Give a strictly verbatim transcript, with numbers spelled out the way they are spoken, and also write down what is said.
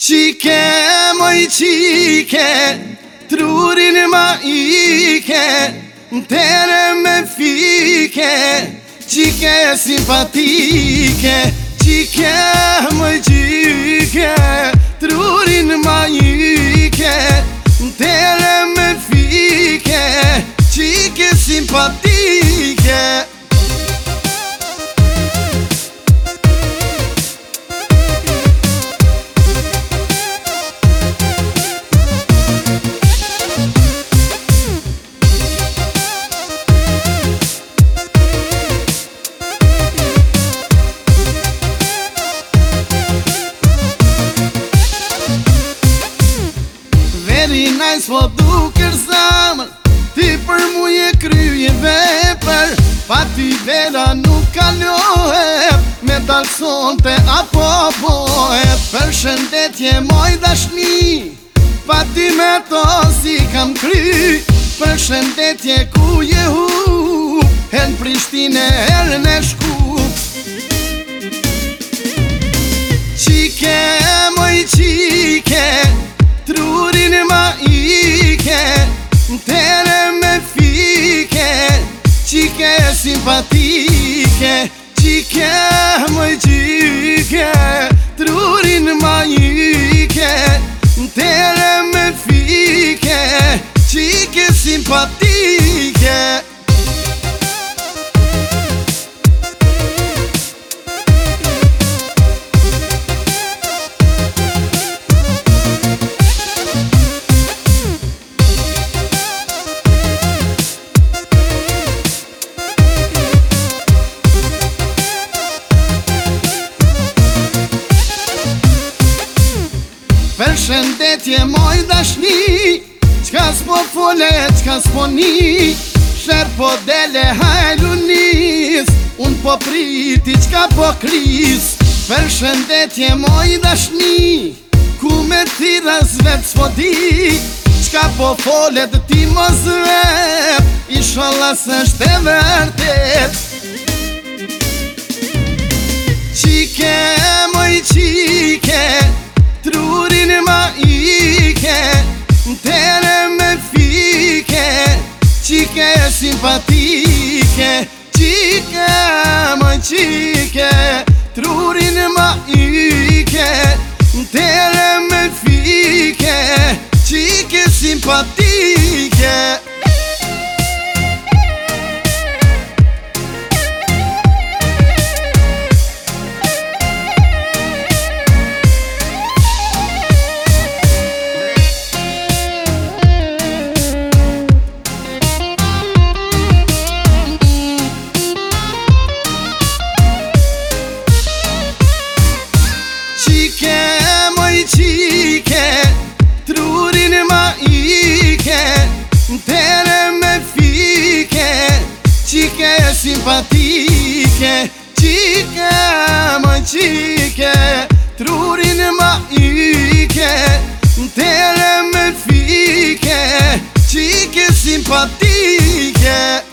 Qike, moj qike, trurin ma ike, tere me fike, qike simpatike. Qike, moj qike, trurin ma ike, tere me fike, qike simpatike. Very nice po duker zamër, ti për mu je kryje vepër, pa ty vera nuk kalohet, me dalsonte apo bohet. Për shëndetje moj dashni, pa ty me to si kam kry, për shëndetje ku je hu, hen Prishtine herën e Shkup. Qike, moj qike, trurin ma ike, tere me fike, qike simpatike. Qike, moj qike, trurin ma ike, tere me fike, qike simpatike. Për shëndetje moj dashni, qka s'po fole, qka s'po ni, sher po dele hajlunis, un po priti qka po kris. Për shëndetje moj dashni, ku me tira zvet s'po di, qka po fole dhe ti mos vet, inshallah s'është e vërtet. Qike, moj qike, trurin ma ike, tere me fike, qike simpatike. Qike, moj qike, trurin ma ike, tere me fike, qike simpatike. Qike, moj qike, trurin ma ike, tere me fike, qike simpatike. Qike, moj qike, trurin ma ike, tere me fike, qike simpatike.